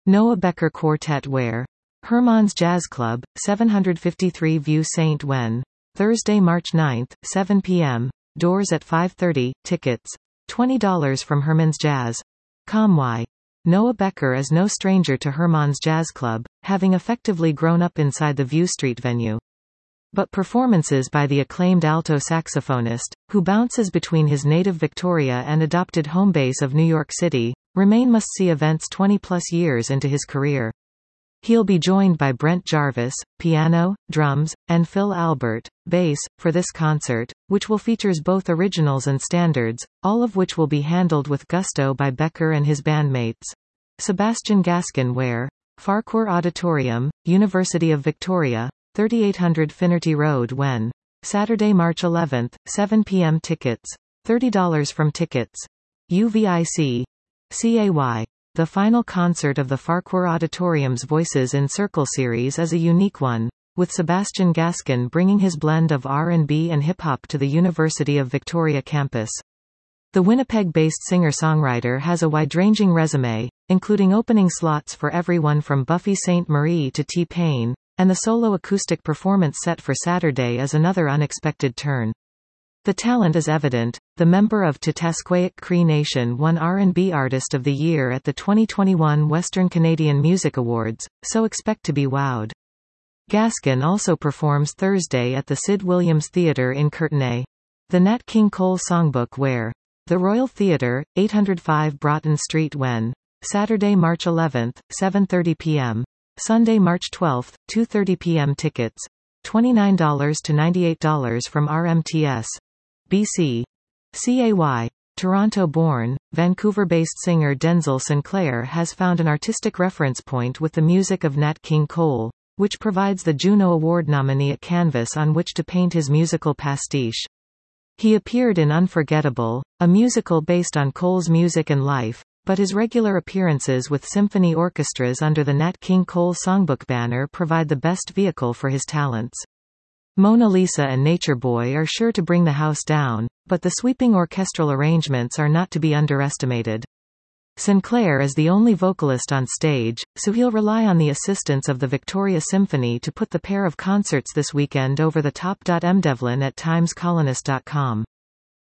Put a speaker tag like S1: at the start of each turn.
S1: Noah Becker Quartet where? Hermann's Jazz Club, 753 View St. Wen. Thursday, March 9, 7 p.m. Doors at 5:30, tickets. $20 from Hermann's Jazz. Why? Noah Becker is no stranger to Hermann's Jazz Club, having effectively grown up inside the View Street venue. But performances by the acclaimed alto saxophonist, who bounces between his native Victoria and adopted home base of New York City, remain must-see events 20-plus years into his career. He'll be joined by Brent Jarvis, piano, drums, and Phil Albert, bass, for this concert, which will features both originals and standards, all of which will be handled with gusto by Becker and his bandmates. Sebastian Gaskin where? Farquhar Auditorium, University of Victoria, 3800 Finnerty Road Wen. Saturday, March 11, 7 p.m. Tickets. $30 from tickets. UVIC. CAY. The final concert of the Farquhar Auditorium's Voices in Circle series is a unique one, with Sebastian Gaskin bringing his blend of R&B and hip-hop to the University of Victoria campus. The Winnipeg-based singer-songwriter has a wide-ranging resume, including opening slots for everyone from Buffy Sainte-Marie to T-Pain, and the solo acoustic performance set for Saturday is another unexpected turn. The talent is evident. The member of Titasqueyak Cree Nation won R&B Artist of the Year at the 2021 Western Canadian Music Awards, so expect to be wowed. Gaskin also performs Thursday at the Sid Williams Theatre in Courtenay. The Nat King Cole Songbook where? The Royal Theatre, 805 Broughton Street Wen. Saturday, March 11, 7:30 p.m. Sunday, March 12, 2:30 p.m. Tickets. $29 to $98 from RMTS. BC. CAY. Toronto-born, Vancouver-based singer Denzel Sinclair has found an artistic reference point with the music of Nat King Cole, which provides the Juno Award nominee a canvas on which to paint his musical pastiche. He appeared in Unforgettable, a musical based on Cole's music and life, but his regular appearances with symphony orchestras under the Nat King Cole Songbook banner provide the best vehicle for his talents. Mona Lisa and Nature Boy are sure to bring the house down, but the sweeping orchestral arrangements are not to be underestimated. Sinclair is the only vocalist on stage, so he'll rely on the assistance of the Victoria Symphony to put the pair of concerts this weekend over the top. Mdevlin at timescolonist.com